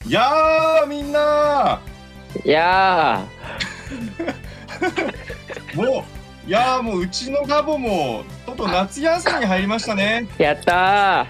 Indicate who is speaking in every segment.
Speaker 1: やーみんな
Speaker 2: いや
Speaker 1: もううちのガボもとうとう夏休みに入りましたね。
Speaker 2: ー、やった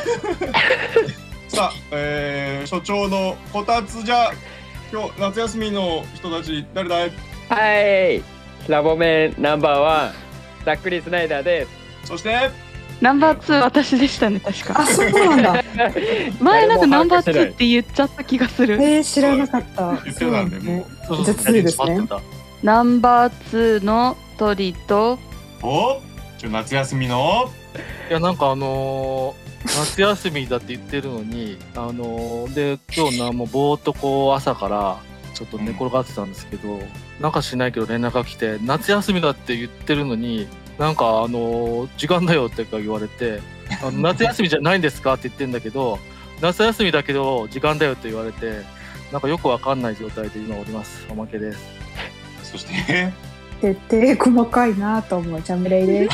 Speaker 1: さあ、所長のこたつじゃ今日夏休みの人たち誰だい？
Speaker 2: ー。はい、ラボメンナンバーワン、ざっくりスナイダーです。
Speaker 1: そして
Speaker 3: ナンバー2私でしたね、確か。
Speaker 4: あ、そうなんだ。
Speaker 3: 前なんかナンバー2
Speaker 2: 誰も把握してない
Speaker 3: って言っちゃった気がする。
Speaker 4: 知らなかった。
Speaker 1: 言ってたんでもう
Speaker 4: じゃあ2ですね。
Speaker 3: ナンバー2の鳥と
Speaker 1: 夏休みの
Speaker 5: いやなんか夏休みだって言ってるのにで今日もうぼーっとこう朝からちょっと寝転がってたんですけど、なんかしないけど連絡が来て夏休みだって言ってるのになんか時間だよって言われて夏休みじゃないんですかって言ってんだけど夏休みだけど時間だよって言われてなんかよくわかんない状態で今おります。おまけです。
Speaker 1: そして
Speaker 4: 徹底細かいなと思う。チャムレイです。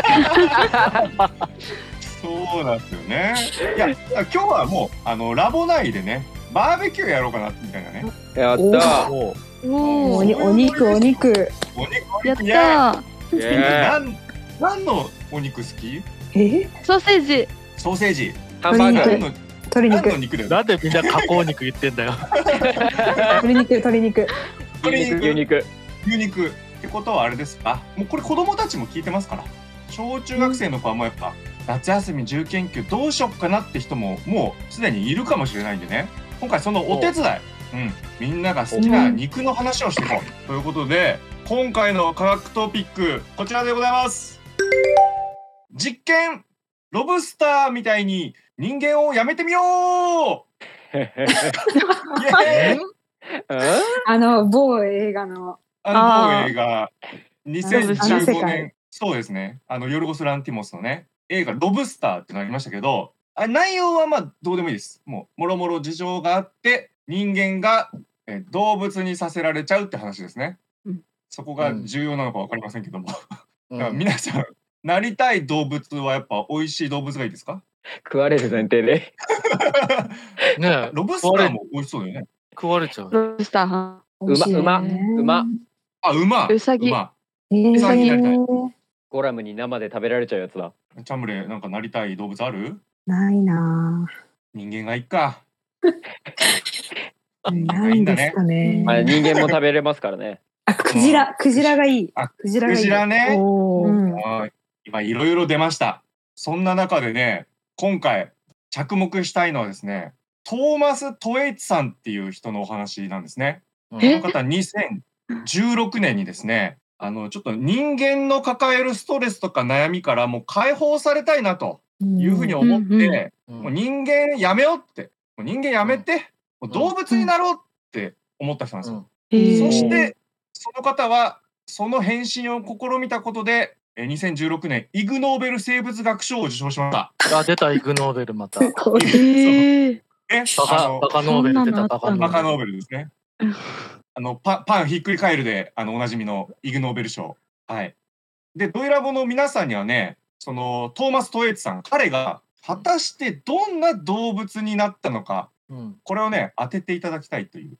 Speaker 1: そうなんですよね。いや今日はもうラボ内でねバーベキューやろうかなみたいなね。
Speaker 2: やった
Speaker 5: も
Speaker 3: お
Speaker 4: お肉
Speaker 1: お肉
Speaker 3: やった
Speaker 1: イエーイ
Speaker 2: ー。
Speaker 1: 何のお肉好き？
Speaker 3: ソーセージ。
Speaker 1: ソーセージ。
Speaker 2: ハンバーガー。
Speaker 4: 鶏肉。
Speaker 1: 何の肉だよ。
Speaker 5: なんでみんな加工肉言ってんだよ。
Speaker 4: 鶏肉。
Speaker 2: 牛肉。
Speaker 1: 牛肉ってことはあれですか？もうこれ子供たちも聞いてますから。小中学生の子はもうやっぱ夏休み自由研究どうしよっかなって人ももうすでにいるかもしれないんでね。今回そのお手伝い、みんなが好きな肉の話をしていこうということで、今回の科学トピックこちらでございます。実験、ロブスターみたいに人間をやめてみよう。イエーイ。
Speaker 4: 某映画の
Speaker 1: 某映画2015
Speaker 4: 世界
Speaker 1: 年、そうですね、ヨルゴス・ランティモスのね映画ロブスターってのありましたけど、内容はまあどうでもいいです。もろもろ事情があって人間が動物にさせられちゃうって話ですね。そこが重要なのか分かりませんけども、だから皆さんなりたい動物はやっぱ美味しい動物がいいですか？
Speaker 2: 食われる前提で。
Speaker 5: ね
Speaker 1: ロブスターも美味しそうだよね。
Speaker 5: 食われちゃう。
Speaker 3: ロブスター。
Speaker 2: 馬。
Speaker 1: 馬。
Speaker 3: うさぎ。
Speaker 1: うさぎになりたい。
Speaker 2: ゴラムに生で食べられちゃうやつだ。
Speaker 1: チャムレなんかなりたい動物ある？
Speaker 4: ないな。
Speaker 1: 人間がいいか。
Speaker 4: ないんですかね。
Speaker 2: 人間も食べれますからね。
Speaker 4: クジラがいい。クジラね。
Speaker 1: 今いろいろ出ました。そんな中でね、今回着目したいのはですね、トーマス・トエイツさんっていう人のお話なんですね。この方2016年にですね、ちょっと人間の抱えるストレスとか悩みからもう解放されたいなというふうに思って、もう人間やめようって、もう人間やめて、もう動物になろうって思った人なんですよ。そしてその方はその変身を試みたことで2016年イグ・ノーベル生物学賞を受賞しました。
Speaker 5: 出たイグ・ノーベルまた。
Speaker 1: バカノ
Speaker 5: ーベル出た。バカ
Speaker 1: ノーベルですね。パンひっくり返るでおなじみのイグ・ノーベル賞。はい。でドイラボの皆さんにはね、そのトーマス・トエイツさん、彼が果たしてどんな動物になったのか、これをね当てていただきたいという。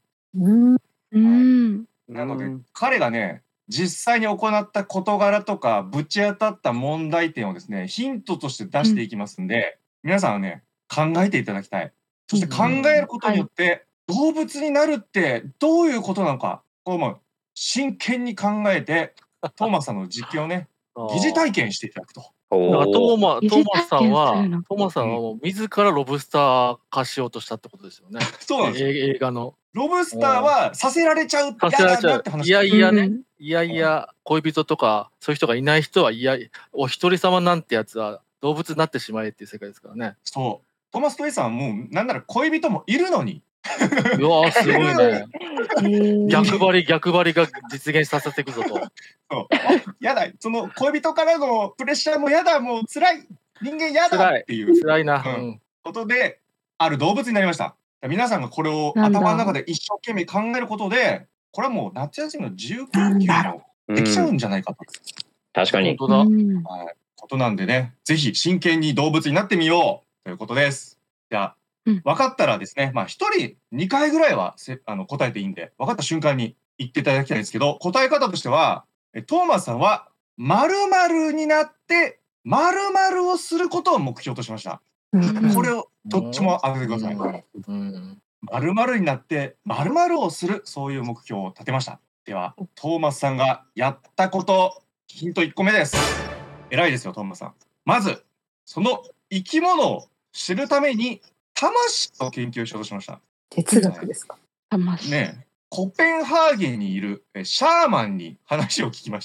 Speaker 1: なので彼がね実際に行った事柄とかぶち当たった問題点をですねヒントとして出していきますんで、皆さんはね考えていただきたい。そして考えることによって、動物になるってどういうことなのか、これも真剣に考えてトーマスさんの実験をね疑似体験していただくと。
Speaker 5: トーマスさんはもう自らロブスター化しようとしたってことですよね。
Speaker 1: そうなんですよ。
Speaker 5: 映画の
Speaker 1: ロブスターはさせられちゃうって話。
Speaker 5: いや恋人とかそういう人がいない人はいやお一人様なんてやつは動物になってしまえっていう世界ですからね。
Speaker 1: そう、トーマス・トエイさんはもうなんなら恋人もいるのに。
Speaker 5: うわすごいね。逆張りが実現させていくぞと。
Speaker 1: そうやだ、その恋人からのプレッシャーもやだ、もう辛い、人間やだっていう
Speaker 5: 辛いな、
Speaker 1: ことである動物になりました。皆さんがこれを頭の中で一生懸命考えることで、これはもう夏休みの自由研究もできちゃうんじゃないかと。
Speaker 2: 確かに。
Speaker 5: 本当だ。
Speaker 1: ことなんでね、ぜひ真剣に動物になってみようということです。じゃあ
Speaker 3: うん
Speaker 1: 分かったらですね、1人2回ぐらいは答えていいんで、分かった瞬間に言っていただきたいんですけど、答え方としては、トーマスさんは〇〇になって〇〇をすることを目標としました。これをどっちも当ててください。〇〇になって〇〇をする、そういう目標を立てました。では、トーマスさんがやったこと、ヒント1個目です。偉いですよ、トーマスさん。まず、その生き物を知るために魂を研究しようとしました。
Speaker 4: 哲学ですか？
Speaker 3: 魂。
Speaker 1: ねえ、コペンハーゲンにいるシャーマンに話を聞きました。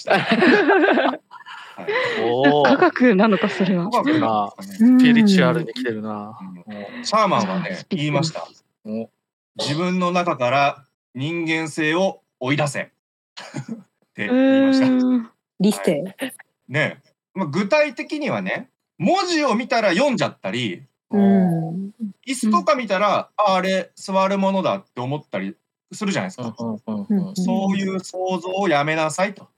Speaker 3: 科学なのか、それは。
Speaker 1: 科学なんですかね。
Speaker 5: スピリチュアルに来てるな。
Speaker 1: シャーマンはね、言いました。自分の中から人間性を追い出せって言いました。
Speaker 4: 理性。
Speaker 1: ねえ、具体的にはね、文字を見たら読んじゃったり、椅子とか見たら、あれ座るものだって思ったりするじゃないですか。そういう想像をやめなさいと。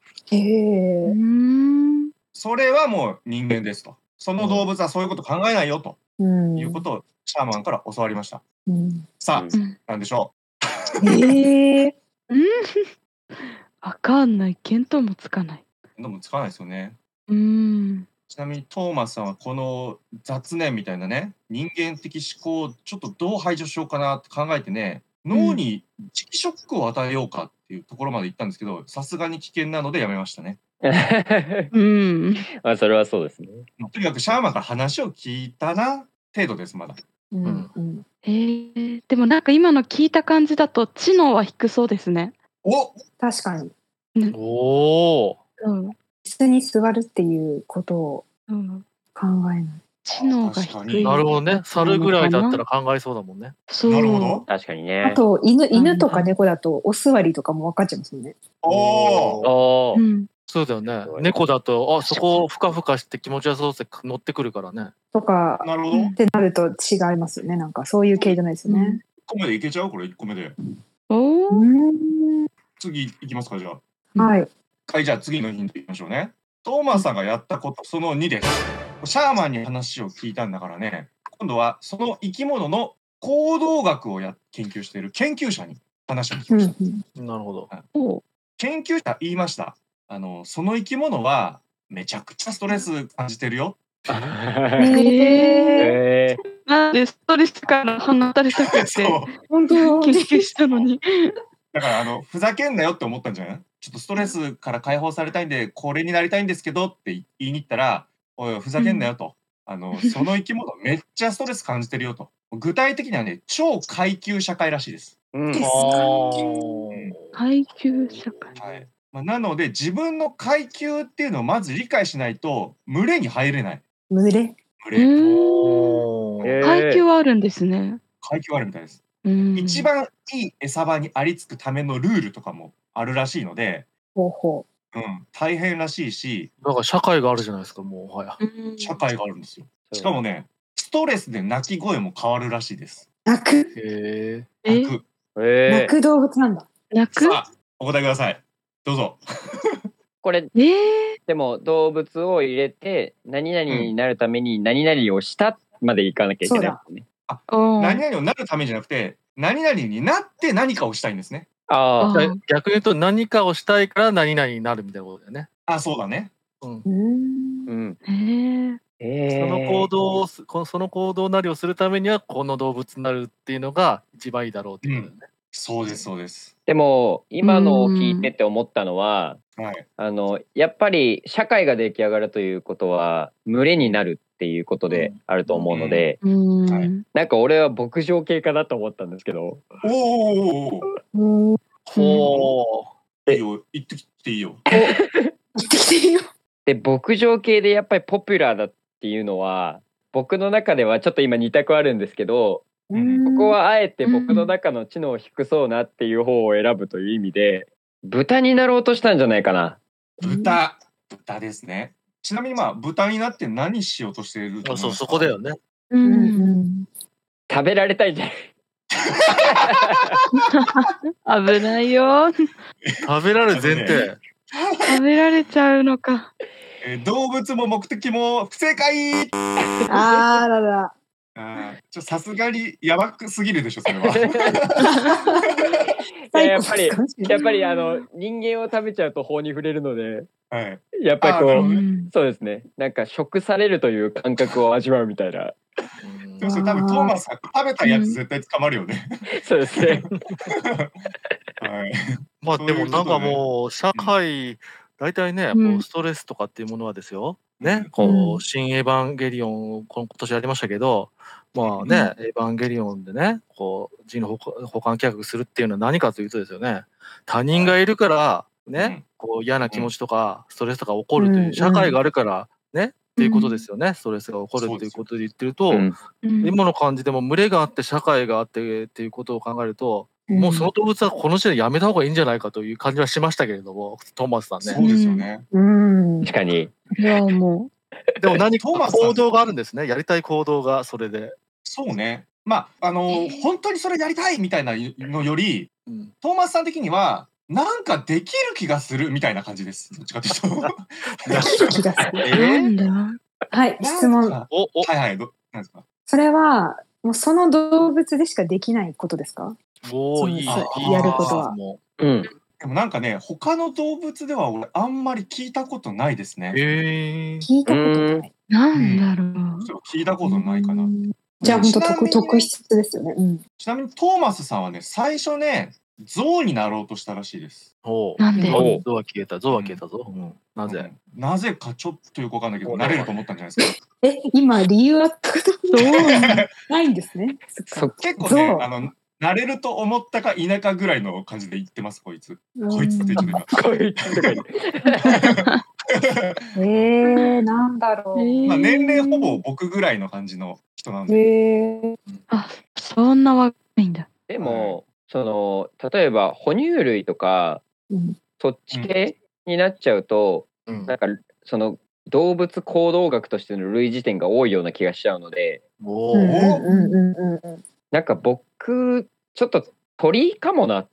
Speaker 1: それはもう人間ですと。その動物はそういうこと考えないよということをシャーマンから教わりました。さあ、なんでしょ
Speaker 3: う。わかんない。見当もつかない。
Speaker 1: 見当もつかないですよね。ちなみにトーマスさんはこの雑念みたいなね、人間的思考をちょっとどう排除しようかなって考えてね、脳に磁気ショックを与えようかっていうところまで行ったんですけど、さすがに危険なのでやめましたね。
Speaker 2: それはそうですね。
Speaker 1: とにかくシャーマンから話を聞いたな程度です、まだ。
Speaker 3: でもなんか今の聞いた感じだと知能は低そうですね。
Speaker 4: 確かに。椅子に座るっていうことを考えない。
Speaker 3: 知能が低い。
Speaker 5: なるほどね。猿ぐらいだったら考えそうだもんね。
Speaker 1: なるほど。
Speaker 2: 確かにね。
Speaker 4: あと犬とか猫だとお座りとかも分かっちゃいますよね。
Speaker 5: そうだよね。猫だとそこをふかふかして気持ちよさそうって乗ってくるからね。
Speaker 4: とかってなると違いますよね。なんかそういう系じゃないですよね。
Speaker 1: 1個目でいけちゃう？これ1個目で。次いきますか、じゃあ。はい、じゃあ次のヒントいきましょうね。トーマスさんがやったこと、その2です。シャーマンに話を聞いたんだからね、今度はその生き物の行動学を研究している研究者に話を聞きました。
Speaker 5: なるほど。
Speaker 1: 研究者言いました。その生き物はめちゃくちゃストレス感じてるよ。
Speaker 3: なんでストレスから放たれたくて本当研究したのに。
Speaker 1: だからふざけんなよって思ったんじゃない？ちょっとストレスから解放されたいんでこれになりたいんですけどって言いに行ったら、おいふざけんなよと、その生き物めっちゃストレス感じてるよと。具体的にはね、超階級社会らしいです。
Speaker 3: 階級社会。
Speaker 1: はい。なので自分の階級っていうのをまず理解しないと群れに入れない。
Speaker 4: 群れ。
Speaker 3: 階級はあるんですね。
Speaker 1: 階級はあるみたいです。一番いい餌場にありつくためのルールとかもあるらしいので、大変らしいし、
Speaker 5: だから社会があるじゃないですか、もう
Speaker 1: 社会があるんですよ。しかもね、ストレスで鳴き声も変わるらしいです。
Speaker 4: 鳴く動物なんだ。
Speaker 3: 鳴く？
Speaker 1: さあ、お答えください。どうぞ。
Speaker 2: これ、でも動物を入れて何々になるために何々をしたまでいかなきゃいけないですね。
Speaker 1: 何々をなるためじゃなくて、何々になって何かをしたいんですね。
Speaker 5: 逆に言うと何かをしたいから何々になるみたいなことだよね。
Speaker 1: そうだね。
Speaker 5: その行動なりをするためにはこの動物になるっていうのが一番いいだろうっていうことだよね。
Speaker 1: そうですそうです。
Speaker 2: でも今のを聞いてて思ったのは、やっぱり社会が出来上がるということは群れになるっていうことであると思うので、なんか俺は牧場系かなと思ったんですけど。
Speaker 1: いいよ、行ってきていいよ。
Speaker 2: で牧場系でやっぱりポピュラーだっていうのは僕の中ではちょっと今2択あるんですけど、ここはあえて僕の中の知能低そうなっていう方を選ぶという意味で豚になろうとしたんじゃないかな。
Speaker 1: 豚ですね。ちなみに豚になって何しようとしていると思いますか？
Speaker 5: そこだよね。
Speaker 2: 食べられたいんじゃない？
Speaker 3: 危ないよ。
Speaker 5: 食べられる前提。
Speaker 3: 食べられちゃうのか。
Speaker 1: 動物も目的も不正解。 さすがにやばくすぎるでしょそれは。
Speaker 2: やっぱり人間を食べちゃうと法に触れるので、
Speaker 1: はい、
Speaker 2: やっぱりそうですね、なんか食されるという感覚を味わうみたいな。
Speaker 1: 多分トーマスさん食べたやつ絶対捕まるよね。
Speaker 2: そうですね。
Speaker 1: はい。
Speaker 5: まあでもなんかもう社会大体ね、こうストレスとかっていうものはですよ。ね、こう新エヴァンゲリオンを今年やりましたけど、まあね、エヴァンゲリオンでね、こう人の補完計画するっていうのは何かというとですよね、他人がいるからね、こう嫌な気持ちとかストレスとか起こるという社会があるからねっていうことですよね。ストレスが起こるっていうことで言ってると、今の感じでも群れがあって社会があってっていうことを考えると、もうその動物はこの時点でやめた方がいいんじゃないかという感じはしましたけれども、トーマスさんね。
Speaker 1: そうですよね。
Speaker 2: 確かに。
Speaker 3: いやも
Speaker 5: う。でも何か行動があるんですね。やりたい行動がそれで。
Speaker 1: そうね。まあ本当にそれやりたいみたいなのより、トーマスさん的にはなんかできる気がするみたいな感じです。どっちかというと。
Speaker 4: できる気がする。
Speaker 3: なんだ。
Speaker 4: はい、質問。
Speaker 1: はいはい、なんですか。
Speaker 4: それはもうその動物でしかできないことですか？
Speaker 5: いい
Speaker 4: やることは。
Speaker 1: でもなんかね、他の動物では俺あんまり聞いたことないですね。
Speaker 4: 聞いたことない。
Speaker 3: なんだろう。
Speaker 1: 聞いたことないかな。
Speaker 4: じゃあ本当特質ですよね。
Speaker 1: ちなみにトーマスさんはね、最初ね、象になろうとしたらしいです。
Speaker 3: なんで？
Speaker 5: 象は消えたぞ。なぜ？
Speaker 1: なぜかちょっとよくわかんないけど、なれると思ったんじゃないですか。
Speaker 4: 今理由あったことないんですね。
Speaker 1: 結構ね、なれると思ったか否かぐらいの感じで言ってます、こいつ。こいつって言っちゃった。
Speaker 2: こいつとか
Speaker 4: なんだろう。
Speaker 1: まあ年齢ほぼ僕ぐらいの感じの人なんで。
Speaker 3: そんな若いんだ。
Speaker 2: でも、例えば哺乳類とか、そっち系になっちゃうと、なんか動物行動学としての類似点が多いような気がしちゃうので、なんか僕ちょっと鳥かもなって。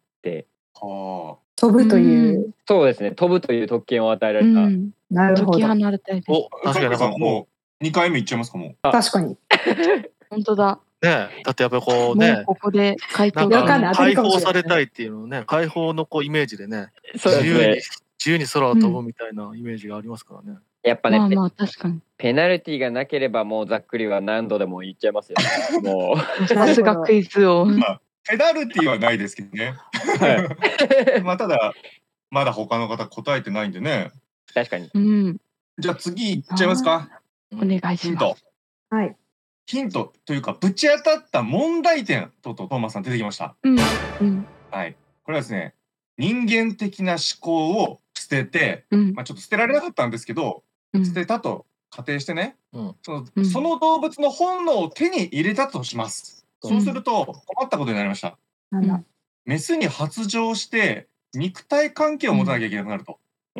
Speaker 4: 飛ぶという。
Speaker 2: そうですね、飛ぶという特権を与えられた。
Speaker 4: なるほど。
Speaker 3: 解き放れたいです。
Speaker 1: 確かにさんもう2回目いっちゃいますかもう。
Speaker 4: 確かに。
Speaker 3: 本当だ。
Speaker 5: ね、だってやっぱりこうね、
Speaker 3: ここで解放
Speaker 5: されたいっていうのね、解放のこうイメージでね、自由に空を飛ぶみたいなイメージがありますからね。
Speaker 2: やっぱね、
Speaker 3: 確かに。
Speaker 2: ペナルティがなければもうざっくりは何度でも言っちゃいますよ。も
Speaker 3: う。さすがクイズを。
Speaker 1: ペナルティはないですけどね。ただまだ他の方答えてないんでね。
Speaker 2: 確かに。
Speaker 1: じゃあ次いっちゃいますか。
Speaker 3: お願いします。
Speaker 4: はい。
Speaker 1: ヒントというかぶち当たった問題点とトーマスさん出てきました。はい。これはですね、人間的な思考を捨てて、ちょっと捨てられなかったんですけど、捨てたと仮定してね、その動物の本能を手に入れたとします。そうすると困ったことになりました。メスに発情して肉体関係を持たなきゃいけなくなると。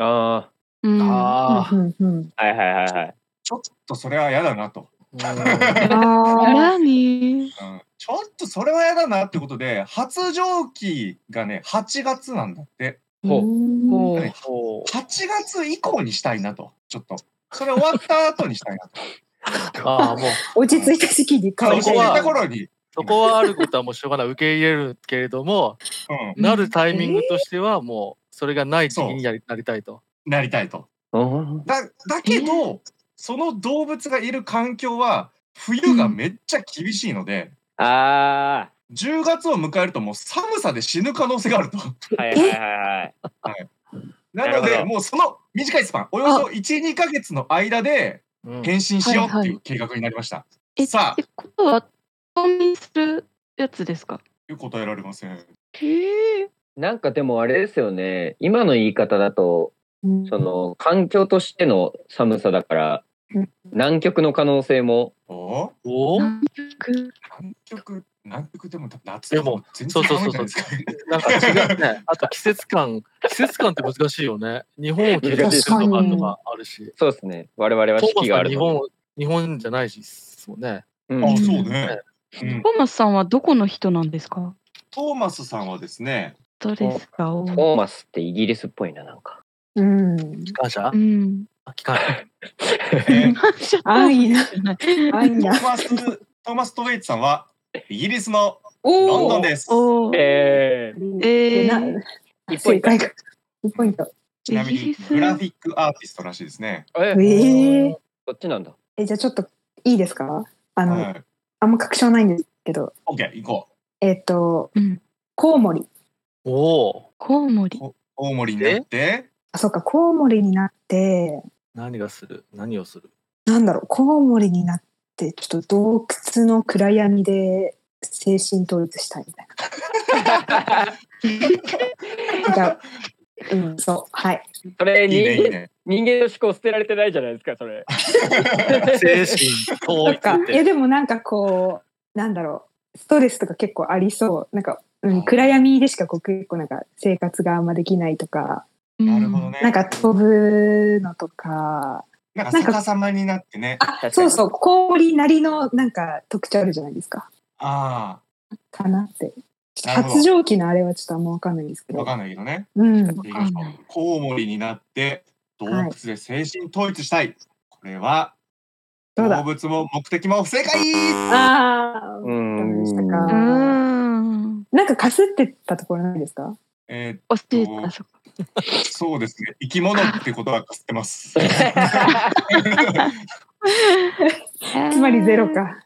Speaker 2: はい。
Speaker 1: ちょっとそれは嫌だなと。
Speaker 3: 何？
Speaker 1: ちょっとそれは嫌だなってことで、発情期がね8月なんだって。8月以降にしたいなと。ちょっとそれ終わった後にしたいなと。
Speaker 4: もう落ち着いた時期に
Speaker 1: 変わった頃に。
Speaker 5: そこはあることはもうしょうがない、受け入れるけれども、なるタイミングとしてはもうそれがない時期になりたいと。
Speaker 1: なりたいと。だけどその動物がいる環境は冬がめっちゃ厳しいので、10月を迎えるともう寒さで死ぬ可能性があると。なのでもうその短いスパン、およそ 1,2 ヶ月の間で変身しようっていう計画になりました。さあ。
Speaker 3: ことは冬眠するやつですか？
Speaker 1: 答えられません。
Speaker 2: なんかでもあれですよね。今の言い方だと、環境としての寒さだから、南極の可能性も。
Speaker 1: 南極でも夏
Speaker 5: でも全然寒いじゃないですか。なんか違うね。あと季節感って難しいよね。日本を基準にするとかあるし。
Speaker 2: そうですね。我々は四季があるので。
Speaker 5: 日本じゃないですもんね。
Speaker 1: そうね。
Speaker 3: トーマスさんはどこの人なんですか？
Speaker 1: トーマスさんはですね。
Speaker 3: どうですか？
Speaker 2: トーマスってイギリスっぽいな、なんか。
Speaker 5: 機関車？機関車。
Speaker 4: 安易な。
Speaker 1: トーマストーマス・トウェイツさんはイギリスのロンドンです。
Speaker 3: おー
Speaker 2: 1ポイント。
Speaker 4: 正解が1ポイント。
Speaker 1: ちなみにグラフィックアーティストらしいですね。
Speaker 2: こっちなんだ。
Speaker 4: じゃあちょっといいですか？
Speaker 1: はい、
Speaker 4: あんま確証ないんですけど。
Speaker 1: OK、行こ
Speaker 4: コウモリ。
Speaker 5: お
Speaker 3: コウモリ。
Speaker 1: コウモリになって。
Speaker 4: あ、そうか、コウモリになって。
Speaker 5: 何をする？
Speaker 4: なんだろう、コウモリになって、ちょっと洞窟の暗闇で精神統一したいみたいな。じゃあ、そう、はい。
Speaker 2: それ
Speaker 1: いいね。
Speaker 2: 人間の思考捨てられてないじゃないですか、それ。
Speaker 5: 精神統一って。
Speaker 4: いや、でもなんかこう、なんだろう、ストレスとか結構ありそう。なんか、暗闇でしか結構なんか生活があんまできないとか。
Speaker 1: なるほどね。
Speaker 4: なんか飛ぶのとか。
Speaker 1: なんか逆さまになってね。
Speaker 4: そうそう、コウモリなりのなんか特徴あるじゃないですか。
Speaker 1: ああ。
Speaker 4: かなって。発情期のあれはちょっとあんま分かんないんですけど。
Speaker 1: 分かんないけどね。コウモリになって洞窟で精神統一したい。これは動物も目的も不正解。
Speaker 4: ああ、ダメでしたか。なんかかすってたところないですか？
Speaker 1: そうですね。生き物ってことはかすってます。
Speaker 4: つまりゼロか。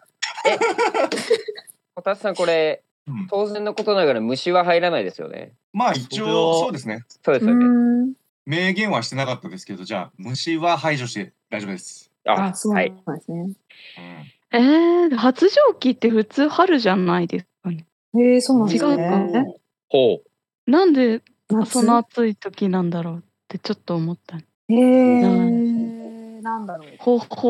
Speaker 2: こたつさん、これ当然のことながら虫は入らないですよね。
Speaker 1: まあ一応そうですね。
Speaker 2: そうですよね。
Speaker 1: 明言はしてなかったですけど、じゃあ虫は排除して大丈夫です。
Speaker 4: あ、そうなんですね。
Speaker 3: 発情期って普通春じゃないですかね。
Speaker 4: そうなんですね。
Speaker 2: ほ
Speaker 3: う。なんでその暑い時なんだろうってちょっと思った。
Speaker 4: なんだろう。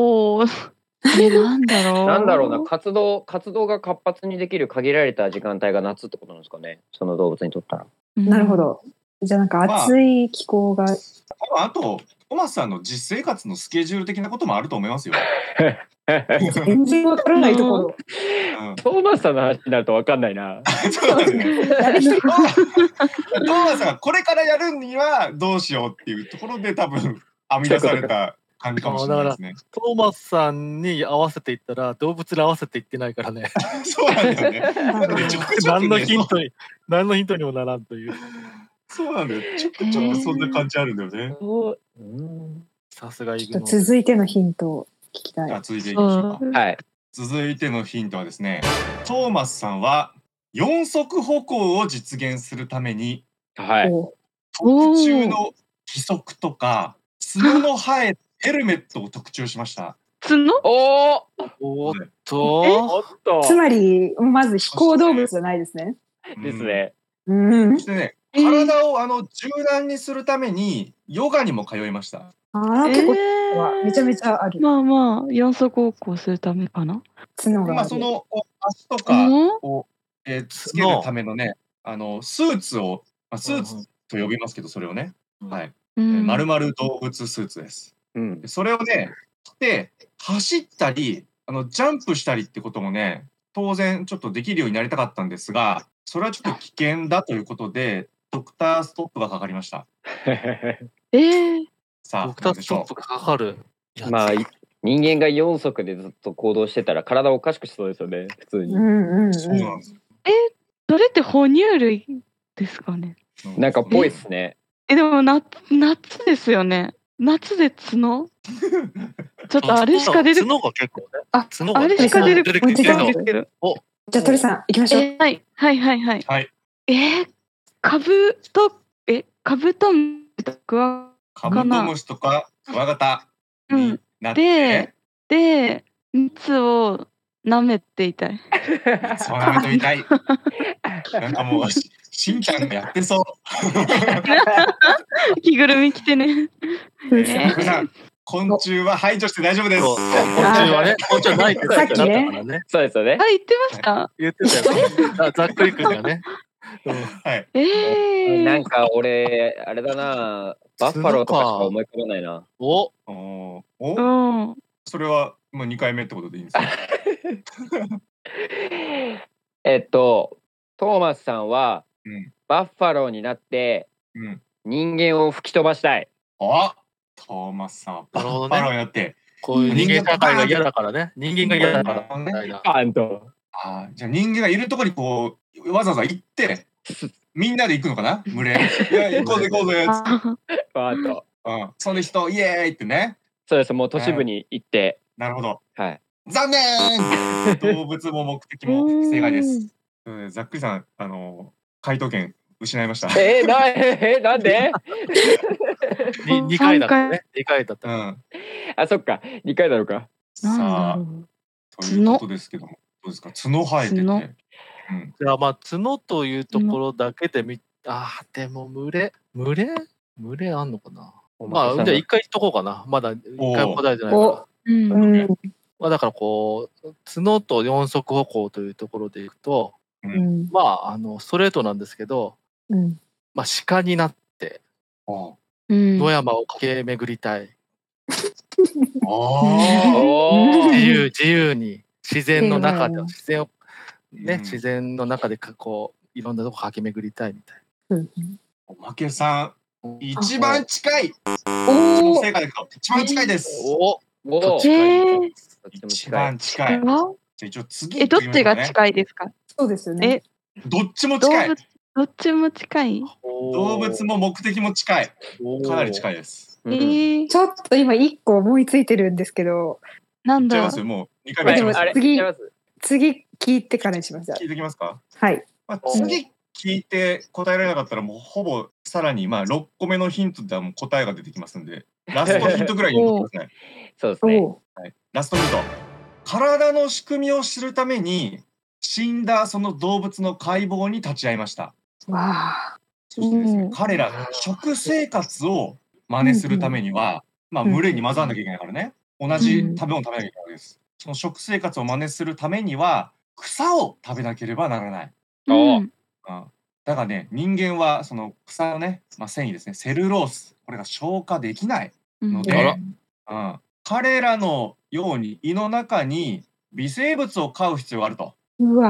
Speaker 3: なんだろう。
Speaker 2: なんだろうな、活動が活発にできる限られた時間帯が夏ってことなんですかね。その動物にとったら。
Speaker 4: なるほど。じゃあなんか暑い気候が。
Speaker 1: あとトマスさんの実生活のスケジュール的なこともあると思いますよ。
Speaker 4: 全然わからないところ。
Speaker 2: トーマスさんの話になるとわかんないな。
Speaker 1: そうなんですね。トーマスさんがこれからやるにはどうしようっていうところで多分編み出された感じかもしれないですね。
Speaker 5: トーマスさんに合わせていったら動物に合わせていってないからね。
Speaker 1: そうなんだよね。
Speaker 5: 何のヒントにもならんという。
Speaker 1: そうなんだよ。ちょっとそんな感じあるんだよね。
Speaker 5: さすがイグノ。
Speaker 4: 続いてのヒントを聞きたい。
Speaker 1: 続いていきましょうか。
Speaker 2: はい。
Speaker 1: 続いてのヒントはですね、トーマスさんは四足歩行を実現するために、特注の義足とか角の生えヘルメットを特注しました。
Speaker 3: 角？
Speaker 5: おっと。
Speaker 4: つまりまず飛行動物じゃないですね。
Speaker 2: ですね。
Speaker 1: そしてね、体を柔軟にするためにヨガにも通いました。
Speaker 4: 結構めちゃめちゃある。
Speaker 3: まあ四足歩行するためかな。
Speaker 4: 角がある。
Speaker 1: その足とかをつけるためのね、スーツをスーツと呼びますけど、それをね、はい、丸々動物スーツです。それをね着て走ったりジャンプしたりってこともね、当然ちょっとできるようになりたかったんですが、それはちょっと危険だということでドクターストップがかかりました。さあ、
Speaker 5: ドクターストップがかかる。
Speaker 2: まあ人間が4足でずっと行動してたら体おかしくしそうですよね、普通に。
Speaker 1: そうなんです。
Speaker 3: それって哺乳類ですかね。
Speaker 2: なんかぽいっすね。
Speaker 3: でも夏ですよね。夏で角？ちょっとあれしか出て
Speaker 5: 角が結構ね。
Speaker 3: あれしか出てこないんですけど。
Speaker 4: じゃあ鳥さん行きましょう。
Speaker 3: はい。カブトムシとか
Speaker 1: カブトムシとかクワガタになって、
Speaker 3: で蜜を舐めていたい。
Speaker 1: 蜜を舐めていたい。なんかもうしんちゃんがやってそう。
Speaker 3: 着ぐるみ着てね。
Speaker 1: 昆虫は排除して大丈夫です。
Speaker 5: 昆虫はね、昆虫はないって
Speaker 4: さっきね。
Speaker 2: そうですよね。
Speaker 3: 言ってました。
Speaker 5: 言ってたよ。ざっくりくんがね。
Speaker 1: はい。
Speaker 2: なんか俺あれだな、バッファローとかしか思い浮かばないな。
Speaker 1: それはもう2回目ってことでいいんですか？
Speaker 2: トーマスさんはバッファローになって人間を吹き飛ばしたい。
Speaker 1: トーマスさんはバッファローになって
Speaker 5: こういう人間社会が嫌だからね。人間が嫌だからみたいな。
Speaker 2: バーンと。
Speaker 1: じゃあ人間がいるところにこうわざわざ行ってみんなで行くのかな群れ。いや行こうぜ行こうぜっつって。
Speaker 2: バーンと。
Speaker 1: その人イエーイってね。
Speaker 2: そうです。もう都市部に行って。
Speaker 1: なるほど。
Speaker 2: はい。
Speaker 1: 残念。動物も目的も不正解です。ざっくりさん回答権失いました。
Speaker 2: なんで
Speaker 5: ？2回だったね。2回だった。
Speaker 2: あ、そっか。2回だろうか。
Speaker 1: さあということですけども、どうですか？角生えてて。
Speaker 5: じゃあまあ角というところだけででも群れあんのかな。まあじゃあ1回言っとこうかな。まだ1回も答えてないから。まあだからこう角と4足歩行というところでいくと、まあストレートなんですけど、まあ鹿になって野山を駆け巡りたい。自由に自然の中で自然の中でこういろんなとこ駆け巡りたいみたいな。
Speaker 1: おまけさん一番近い。正解だけど一番近いです。一番近い。じゃあ一応次
Speaker 3: どっちが近いですか？
Speaker 4: そうですよね。
Speaker 1: どっちも近い。
Speaker 3: どっちも近い。
Speaker 1: 動物も目的も近い。かなり近いです。
Speaker 4: ちょっと今1個思いついてるんですけど。
Speaker 3: なんだ。
Speaker 1: 違いますよ。もう2回目します。
Speaker 4: 次聞いてからにします。
Speaker 1: 聞いてきますか？
Speaker 4: はい。
Speaker 1: 次聞いて答えられなかったらもうほぼさらに6個目のヒントではもう答えが出てきますんで、ラストヒントぐらいに言ってください。
Speaker 2: そうですね。
Speaker 1: ラストヒント。体の仕組みを知るために死んだその動物の解剖に立ち会いました。そしてですね、彼らの食生活を真似するためには、群れに混ざらなきゃいけないからね、同じ食べ物を食べなきゃいけないわけです。その食生活を真似するためには草を食べなければならない。だからね、人間はその草のね、繊維ですね、セルロース、これが消化できないので、彼らのように胃の中に微生物を飼う必要があると。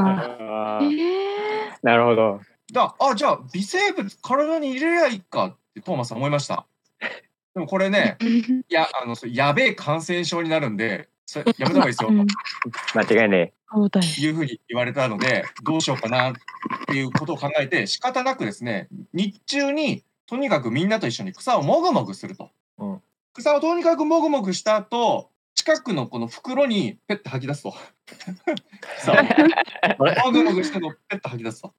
Speaker 2: なるほど。
Speaker 1: じゃあ微生物体に入れりゃいいかってトーマスさん思いました。でもこれね、やべえ感染症になるんで、それやめた方がいいですよ。
Speaker 2: 間違いね
Speaker 1: え。いうふうに言われたので、どうしようかなっていうことを考えて、仕方なくですね、日中にとにかくみんなと一緒に草をもぐもぐすると。草をとにかくもぐもぐした後、近くのこの袋にペッて吐き出すと。もぐもぐしてのペッて吐き出すと。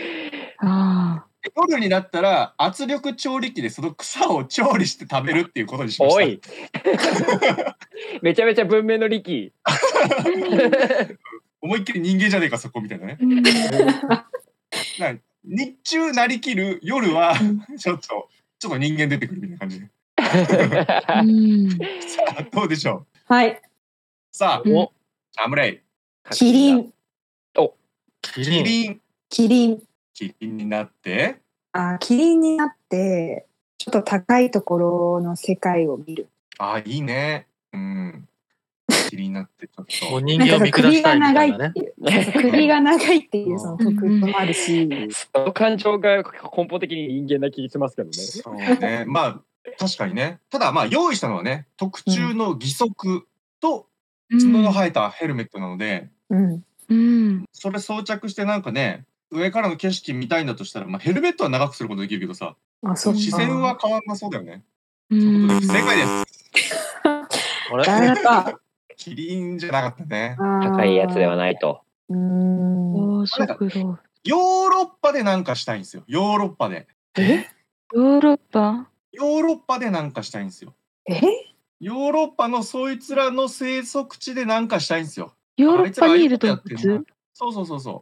Speaker 1: 夜になったら圧力調理器でその草を調理して食べるっていうことにしました。おい
Speaker 2: めちゃめちゃ文明の利器。
Speaker 1: 思いっきり人間じゃねえかそこみたいなね。日中なりきる、夜はちょっと人間出てくるみたいな感じで。さあどうでしょう。
Speaker 4: はい。
Speaker 1: さあ、アムレイ。
Speaker 4: キリン。
Speaker 1: キリン。
Speaker 4: キリン。
Speaker 1: キリンになって。
Speaker 4: キリンになってちょっと高いところの世界を見る。
Speaker 1: いいね。キリンになってちょっと
Speaker 5: 人間を見下したいみたいなね。
Speaker 4: 首が長いっていうその特徴もあるし、
Speaker 2: その感情が根本的に人間な気がしますけどね。
Speaker 1: そうね。確かにね。ただ用意したのはね、特注の義足と角の生えたヘルメットなので、それ装着してなんかね、上からの景色見たいんだとしたら、ヘルメットは長くすることできるけどさ、視線は変わんなそうだよね。そういうことで不正解です。キリンじゃなかったね。
Speaker 2: 高いやつではないと。
Speaker 1: ヨーロッパでなんかしたいんですよ。ヨーロッパで。
Speaker 3: ヨーロッパ？
Speaker 1: ヨーロッパでなんかしたいんですよ。ヨーロッパのそいつらの生息地でなんかしたいんですよ。
Speaker 3: ヨーロッパにいる動物？
Speaker 1: そう。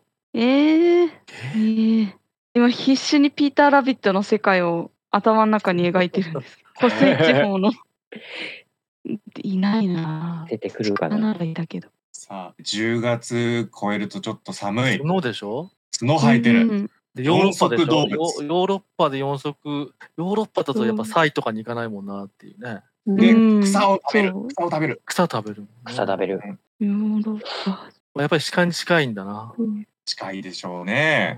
Speaker 3: 今必死にピーター・ラビットの世界を頭の中に描いてるんです。湖西地方のいないな。
Speaker 2: 出てくるかな。
Speaker 1: さあ10月超えるとちょっと寒い。
Speaker 5: 角でしょ？
Speaker 1: 角生えてる。
Speaker 5: ヨーロッパでしょ？ヨーロッパで4足。ヨーロッパだとやっぱサイとかに行かないもんなっていうね。
Speaker 1: で草を食べる。
Speaker 5: 草食べる。
Speaker 3: ヨーロッパ。
Speaker 5: やっぱり鹿に近いんだな。
Speaker 1: 近いでしょうね。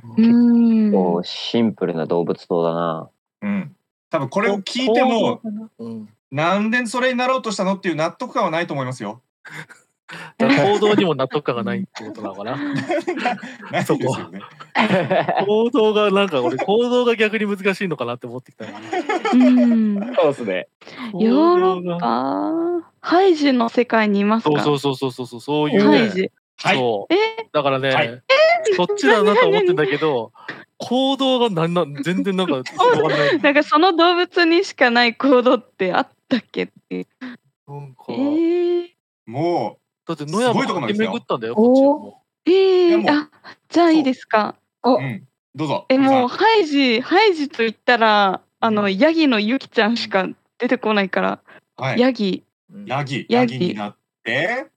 Speaker 2: シンプルな動物島だな。
Speaker 1: 多分これを聞いてもなんでそれになろうとしたのっていう納得感はないと思いますよ。
Speaker 5: 行動にも納得感がないってことなのかな。
Speaker 1: ないですよね。
Speaker 5: 行動がなんか俺行動が逆に難しいのかなって思ってきたのに。
Speaker 2: そうですね。
Speaker 3: ヨーロッパハイジの世界にいますか？
Speaker 5: そういうね。
Speaker 3: ハイジ。
Speaker 5: そう。だからね、そっちだなと思ってんだけど、行動が全然なんか広がらない。
Speaker 3: なんかその動物にしかない行動ってあったっけっていう。
Speaker 5: なんか
Speaker 1: も
Speaker 5: だって野山駆け巡ったんだよ、こっちはも
Speaker 3: あ、じゃあいいですか。
Speaker 1: どうぞ。
Speaker 3: もうハイジと言ったらヤギのユキちゃんしか出てこないから、ヤギ
Speaker 1: になって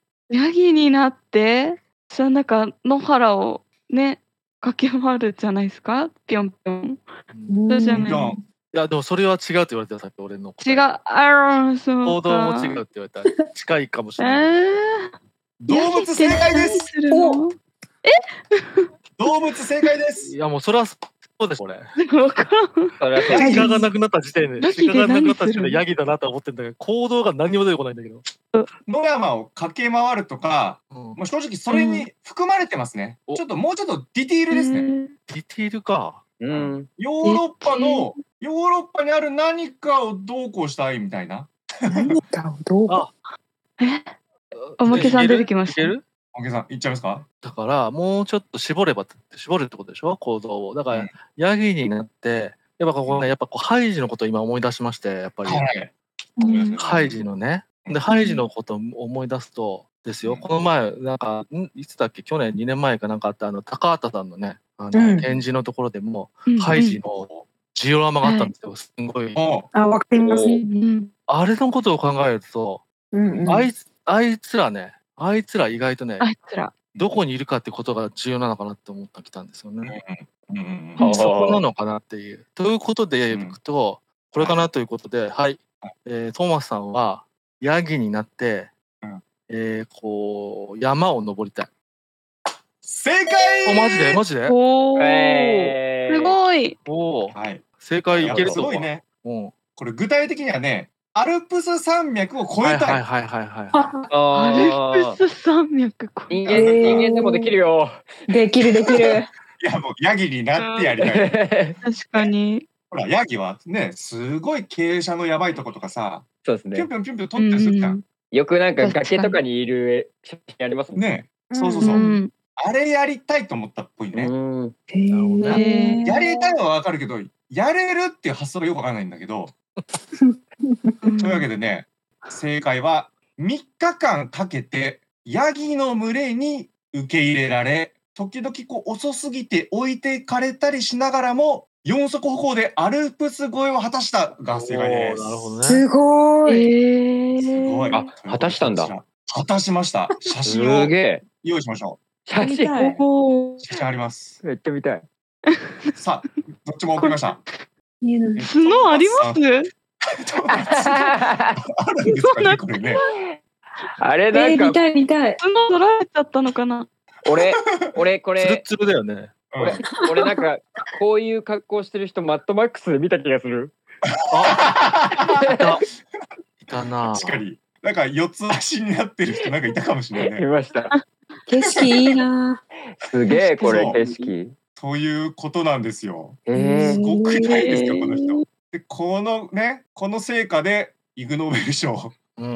Speaker 3: じゃあなんか野原をね駆け回るじゃないですか、ぴょんぴょん。そうじゃない。
Speaker 5: いやでもそれは違うって言われてた、さっき俺の
Speaker 3: 違う。そう
Speaker 5: 行動も違うって言われた。近いかもしれない。
Speaker 1: 動物正解です。動物正解です。
Speaker 5: いやもうそれはそうですこれ。
Speaker 3: 分からん。
Speaker 5: 鹿がなくなった時点でヤギだなと思ってんだけど、行動が何にも出てこないんだけど。
Speaker 1: 野山を駆け回るとか、もう正直それに含まれてますね。もうちょっとディティールですね。
Speaker 5: ディティールか。
Speaker 1: ヨーロッパにある何かをどうこうしたいみたいな。
Speaker 4: 何かをどうこう。
Speaker 3: おまけさん出てきました。
Speaker 1: おまけさんいっちゃいますか？
Speaker 5: だからもうちょっと絞るってことでしょ、行動を。だからヤギになってやっぱハイジのことを今思い出しまして、やっぱりハイジのね。でハイジのことを思い出すとですよ、この前なんかいつだっけ、去年2年前かなんかあった高畑さんのね展示のところでもハイジのジオラマがあったんですよ。すごい。
Speaker 4: わかります。
Speaker 5: あれのことを考えると、あいつら意外とね、どこにいるかってことが重要なのかなって思ってきたんですよね。そこなのかなっていう。ということでいくと、これかなということで、はい、トーマスさんはヤギになって、こう山を登りたい。
Speaker 1: 正解。
Speaker 5: マジで？
Speaker 3: すごい。
Speaker 5: 正解いけると。
Speaker 1: すごいね。これ具体的にはね、アルプス山脈を越えたい。
Speaker 3: アルプス山脈
Speaker 2: 人間でもできるよ。
Speaker 4: できる。
Speaker 1: いやもうヤギになってやりたい。
Speaker 3: 確かに。
Speaker 1: ほらヤギはね、すごい傾斜のやばいとことかさ、
Speaker 2: そうですね。
Speaker 1: ピュンピュン取ったりするじゃん。
Speaker 2: よくなんか崖とかにいる写真ありますもん
Speaker 1: ね。そう。あれやりたいと思ったっぽいね。やりたいのはわかるけど、やれるっていう発想がよくわからないんだけど。というわけでね、正解は3日間かけてヤギの群れに受け入れられ、時々遅すぎて置いていかれたりしながらも4足歩行でアルプス越えを果たしたが正解です。
Speaker 5: なるほどね。
Speaker 4: すごい。
Speaker 1: すごい。
Speaker 2: 果たしたんだ。
Speaker 1: 果たしました。写真を用意しましょう。
Speaker 2: 写真
Speaker 1: あります。
Speaker 2: めっちゃ見たい。
Speaker 1: さあ、どっちも送りました。
Speaker 3: 角あります？
Speaker 1: あるんですかね、これね。
Speaker 2: あれなんか
Speaker 4: 見たい。
Speaker 3: 角取られちゃったのかな。
Speaker 2: 俺これ。
Speaker 5: ツルツルだよね。
Speaker 2: 俺なんかこういう格好してる人マッドマックスで見た気がする。
Speaker 5: いたな。
Speaker 1: 確かに。なんか四つ足になってる人なんかいたかもしれないね。
Speaker 2: いました。
Speaker 4: 景色いいな。
Speaker 2: すげえこれ景色。
Speaker 1: ということなんですよ。すごくないですかこの人。でこの成果でイグ・ノーベル賞、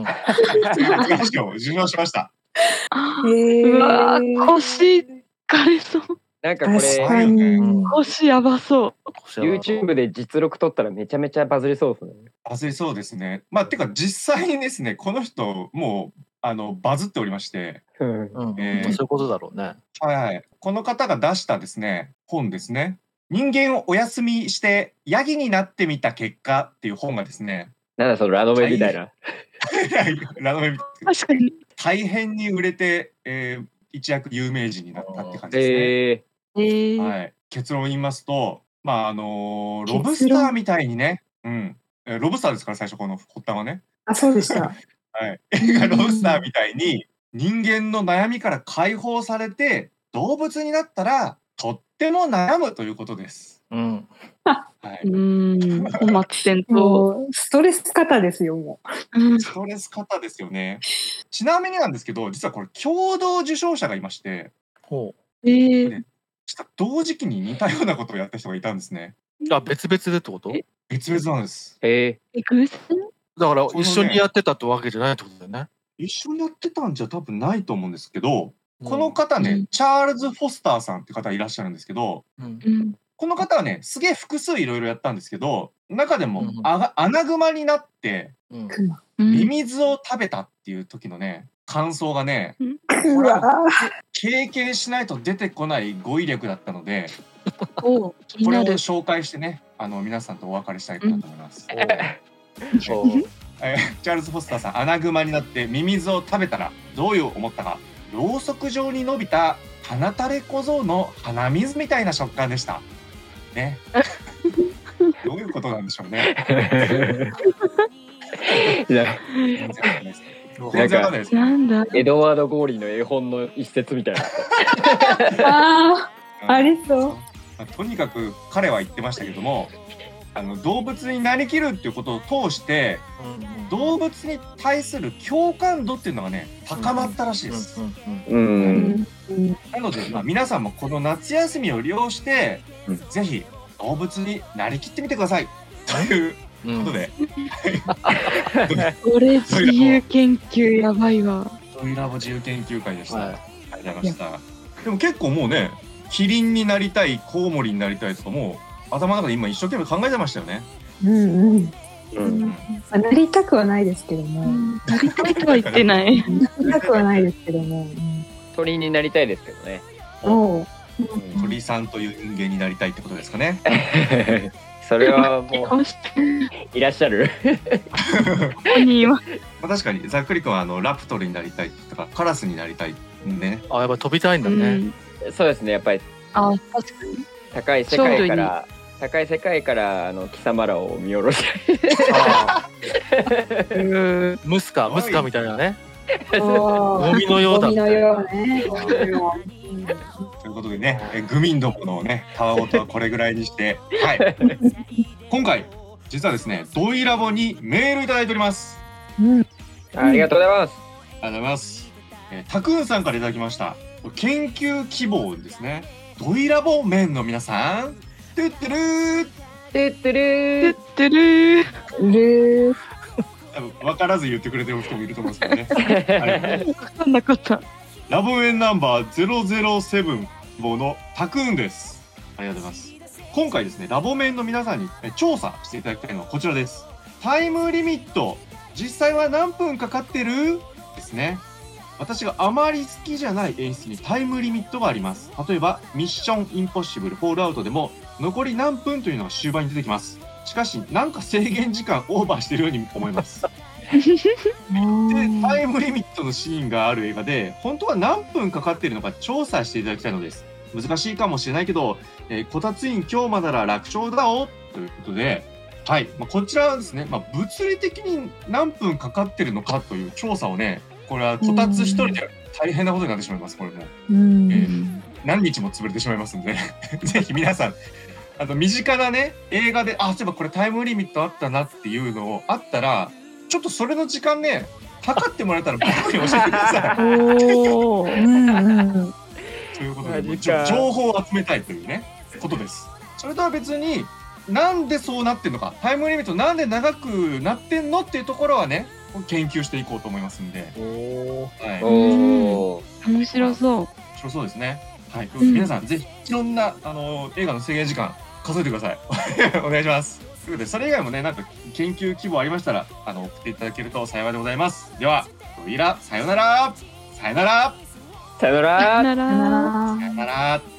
Speaker 1: 受賞しました。
Speaker 3: うわ腰疲れそう。
Speaker 2: なんかこれ
Speaker 3: 腰やばそう。
Speaker 2: YouTube で実録撮ったらめちゃめちゃバズりそうですね。
Speaker 1: バズりそうですね。まあてか実際にですね、この人もうバズっておりまして、
Speaker 5: そういうことだろうね。
Speaker 1: はい。この方が出したですね本ですね。人間をお休みしてヤギになってみた結果っていう本がですね。
Speaker 2: なんだそのラノベみたいな。
Speaker 1: ラノベみたいな。
Speaker 3: 確かに。
Speaker 1: 大変に売れて、一躍有名人になったって感じですね。はい。結論を言いますと、まあロブスターみたいにね、ロブスターですから最初この発端はね。
Speaker 4: あ、そうでした。
Speaker 1: はい。ロブスターみたいに人間の悩みから解放されて動物になったらとっっても悩むということです。
Speaker 5: うん。
Speaker 1: はい。
Speaker 3: 本末転倒。
Speaker 4: もうストレス方ですよ、もう。
Speaker 1: ストレス方ですよね。ちなみになんですけど、実はこれ共同受賞者がいまして、
Speaker 5: ほ
Speaker 1: で、同時期に似たようなことをやった人がいたんですね。
Speaker 5: う。あ、別々でってこと？
Speaker 1: 別々なんです。
Speaker 3: 偶然？
Speaker 5: だから
Speaker 1: そのね
Speaker 5: 一緒にやってたってわけじゃないってことだよね。
Speaker 1: 一緒にやってたんじゃ多分ないと思うんですけど、この方ね、チャールズ・フォスターさんって方いらっしゃるんですけど、この方はね、すげえ複数いろいろやったんですけど、中でもアナグマになってミミズを食べたっていう時のね、感想がね、これは経験しないと出てこない語彙力だったので、これを紹介してね、皆さんとお別れしたいかなと思います。チャールズ・フォスターさん、アナグマになってミミズを食べたらどういう思ったか。ろうそく状に伸びた鼻垂れ小僧の鼻水みたいな食感でした。ね。どういうことなんでしょうね。
Speaker 3: なんだ。
Speaker 2: エドワード・ゴーリーの絵本の一節みたいな。
Speaker 4: ありそう。
Speaker 1: とにかく彼は言ってましたけども、動物になりきるっていうことを通して、動物に対する共感度っていうのがね、高まったらしいです。なので、皆さんもこの夏休みを利用して、ぜひ動物になりきってみてくださいということで。
Speaker 3: これ自由研究やばいわ。
Speaker 1: トイラボ自由研究会でした。ありがとうございました。でも結構もうね、キリンになりたい、コウモリになりたいとかもう頭の中で今一生懸命考えてましたよね。
Speaker 4: なりたくはないですけども。
Speaker 3: なりたいとは言ってない。
Speaker 4: なりたくはないですけども。
Speaker 2: 鳥になりたいですけどね。
Speaker 1: 鳥さんという人間になりたいってことですかね。
Speaker 2: それはもういらっしゃる。
Speaker 1: 確かにざっくりくんはラプトルになりたいとかカラスになりたいね。
Speaker 5: やっぱ飛びたいんだね。
Speaker 2: そうですね、やっぱり。
Speaker 3: 確かに。
Speaker 2: 高い世界から貴様らを見下ろしたい。
Speaker 5: ムスカみたいなね。ゴミのようだ。
Speaker 1: ということでね、グミンどものね、たわごとはこれぐらいにして、はい。今回実はですね、ドイラボにメールいただいております。
Speaker 2: ありがとうございます。
Speaker 1: ありがとうございます。タクーンさんからいただきました。研究希望ですね。ドイラボメンの皆さん、トゥットゥルー、
Speaker 2: トゥットゥルー、
Speaker 3: トゥルー。
Speaker 1: 多分分からず言ってくれてる人もいると思うんですけどね。
Speaker 3: 分かんなかった。
Speaker 1: ラボメンナンバー007号のタクーンです。ありがとうございます。今回ですね、ラボメンの皆さんに調査していただきたいのはこちらです。タイムリミット、実際は何分かかってるですね。私があまり好きじゃない演出にタイムリミットがあります。例えば、ミッションインポッシブルフォールアウトでも残り何分というのが終盤に出てきます。しかし、なんか制限時間オーバーしているように思います。で、タイムリミットのシーンがある映画で、本当は何分かかっているのか調査していただきたいのです。難しいかもしれないけど、こたつ院今日まなら楽勝だおということで、はい、こちらはですね、物理的に何分かかってるのかという調査をね、これはこたつ一人で大変なことになってしまいます。これも、何日も潰れてしまいますんでぜひ皆さん身近なね映画でそういえばこれタイムリミットあったなっていうのをあったらちょっとそれの時間ね測ってもらえたら僕に教えてください。ということで情報を集めたいというねことです。それとは別になんでそうなってんのか、タイムリミットなんで長くなってんのっていうところはね研究していこうと思いますんで。
Speaker 3: 面白そう。
Speaker 1: 面白そうですね。はい。皆さんぜひいろんな映画の制限時間数えてください。お願いします。ということでそれ以外もねなんか研究希望ありましたら送っていただけると幸いでございます。ではドイラさよなら。さよなら。
Speaker 2: さよなら。
Speaker 3: さよなら。
Speaker 1: さよなら。